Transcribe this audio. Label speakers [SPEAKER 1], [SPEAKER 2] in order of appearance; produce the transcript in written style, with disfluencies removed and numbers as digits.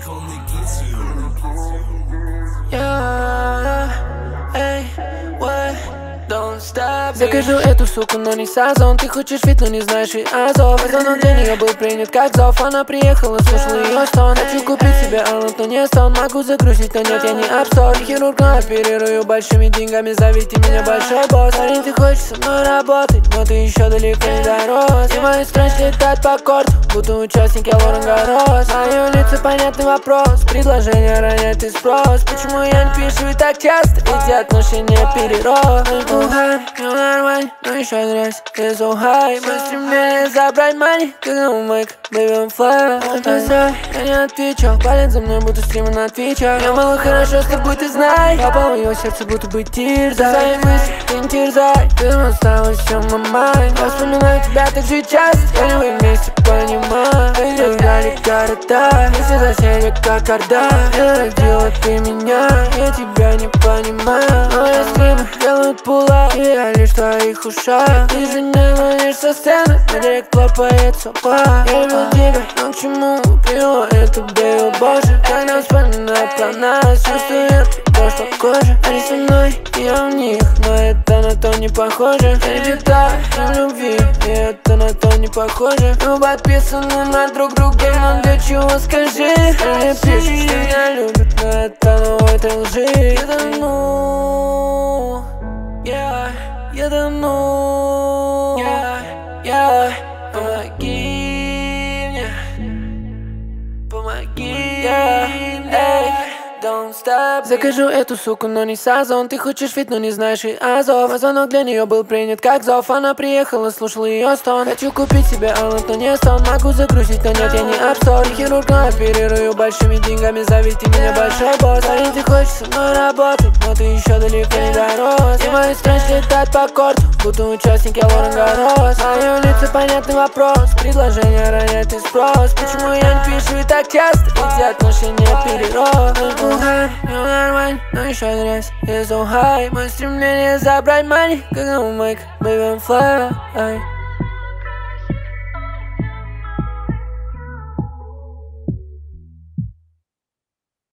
[SPEAKER 1] Закажу эту суку, но не сазон. Ты хочешь вид, но не знаешь и азов. Но для нее был принят как зов. Она приехала, слушала ее стон. Хочу купить себе аллот, но не сон. Могу загрузить, но нет, я не абсор. Хирург, но оперирую большими деньгами. Зовите меня большой босс. Парень, ты хочешь со мной работать, но ты еще далеко не дорос. И мои страсти летают по корту, будто участник я Лорен Гаррос. На ее лице понятный вопрос, предложение роняет и спрос. Почему я не пишу и так часто? Эти отношения перерос. Ну нормально, но еще грязь, я so high. Мое стремление забрать money, когда у Майк, baby I'm fly. Отписай, я не отвечал, палец за мной, будто стримы на твичах. Я было хорошо с тобой, ты знай. Попал в его сердце, будто бы тирзай. Свои мысли, ты не терзай, ты осталось все на mind. Я вспоминаю тебя так же часто, я мы вместе понимаем. Играли города, если соседи как орда. Я родила, ты меня, я тебя не понимаю. Но я стримы делают пула, и я лишь в твоих ушах. Ты же не звонишь со сцены, на директ плопает сопа. Я люблю тебя, но к чему привело это, бей, боже. Когда вспоминаю про нас, чувствую дождь по коже. Они со мной, я в них, но это на то не похоже. Я не питаю любви, и это на то не похоже. Мы подписаны на друг друга, но для чего скажи? Они пишут, что меня любят, но это на этой лжи. Я тону, я тону, помоги мне, помоги, don't stop. Закажу эту суку, но не сазон. Ты хочешь вид, но не знаешь и азов. Мой звонок для нее был принят как зов. Она приехала, слушала ее стон. Хочу купить себе аллот, но не сон. Могу загрузить, но нет, я не абсор. Хирург, но оперирую большими деньгами. Зовите меня большой босс. Парень, ты хочешь со мной работать, но ты еще далеко не дорос. И мои страсти летают по корту, будто участник я Лорен Гаррос. На ее лице понятный вопрос, предложение роняет и спрос. Почему я не пишу и так часто? Эти отношения перерос. Ну нормально, но еще грязь, я so high. Мое стремление забрать money, когда у Майк, baby I'm fly.